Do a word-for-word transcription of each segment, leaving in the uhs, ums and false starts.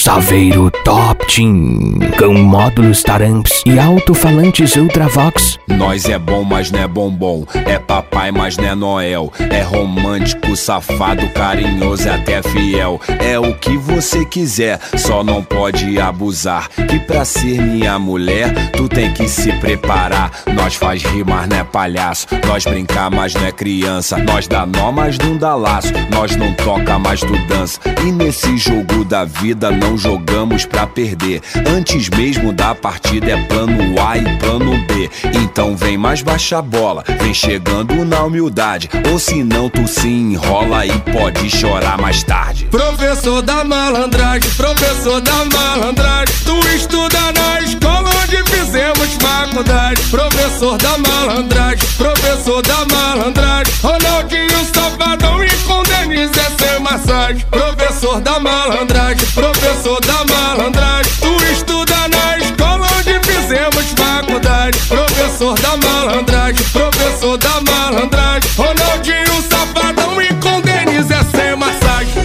Saveiro Top Team, com módulos Taramps e alto-falantes Ultravox. Nós é bom, mas não é bombom. É papai, mas não é Noel. É romântico, safado, carinhoso e até fiel. É o que você quiser, só não pode abusar. Que pra ser minha mulher, tu tem que se preparar. Nós faz rir, mas não é palhaço. Nós brincar, mas não é criança. Nós dá nó, mas não dá laço. Nós não toca, mas tu dança. E nesse jogo da vida não jogamos pra perder. Antes mesmo da partida é plano A e plano B. Então vem mais baixa a bola, vem chegando na humildade. Ou senão tu se enrola e pode chorar mais tarde. Professor da malandragem, professor da malandragem, tu estuda na escola onde fizemos faculdade. Professor da malandragem, professor da malandragem, Ronaldinho Safadão e com Denise é sem massagem. Professor da malandragem, professor da malandragem, tu estuda na escola onde fizemos faculdade. Professor da malandragem, professor da malandragem, Ronaldinho Safadão e com Denise é sem massagem.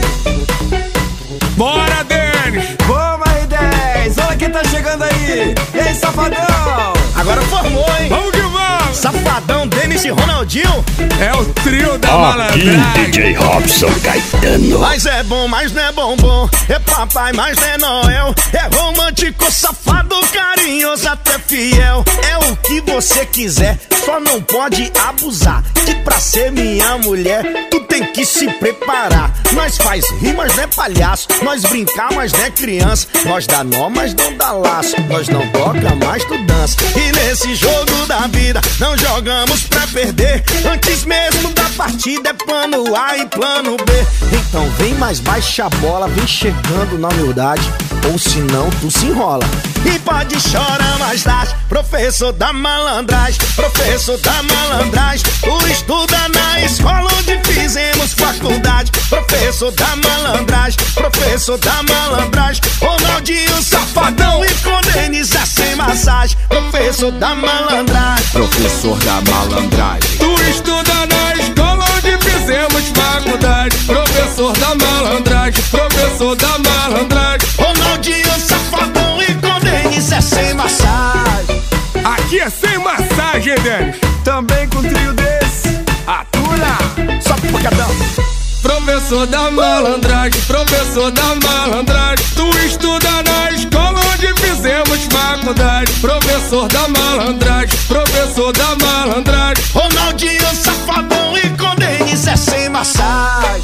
Bora, Denis! Vamos aí, dez! Olha quem tá chegando aí! E aí, Safadão? Agora formou, hein? Vamos que vamos! Safadão, Denis e Ronaldinho. É o trio da Aqui, malandragem. D J Robson Caetano. Mas é bom, mas não é bombom. É papai, mas não é Noel. É romântico, safado, carinhoso, até fiel. É o que você quiser, só não pode abusar. Que pra ser minha mulher, tu tem que se preparar. Nós faz rir, mas não é palhaço. Nós brincar, mas não é criança. Nós dá nó, mas não dá laço. Nós não toca, mas tu dança. E nesse jogo da vida, não jogamos pra perder. Antes mesmo da partida é plano A e plano B. Então vem mais baixa a bola, vem chegando na humildade. Ou senão tu se enrola e pode chorar mais tarde. Professor da malandragem, professor da malandragem, tu estuda na escola onde fizemos faculdade. Professor da malandragem, professor da malandragem, Ronaldinho Safadão e com Denise é sem massagem. Professor da malandragem, Professor da malandragem, Tu estuda na escola onde fizemos faculdade. Professor da malandragem, professor da malandragem, Ronaldinho Safadão e com Denise é sem massagem. aqui é sem massagem, Denis. Também com um trio desse, atura! Só pacadão. Professor da malandragem, professor da malandragem, tu estuda na escola onde fizemos faculdade. Professor da malandragem, professor da malandragem, Ronaldinho Safadão e com Denise é sem massagem.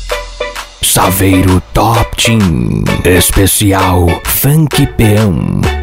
Saveiro Top Team, especial Funk Peão.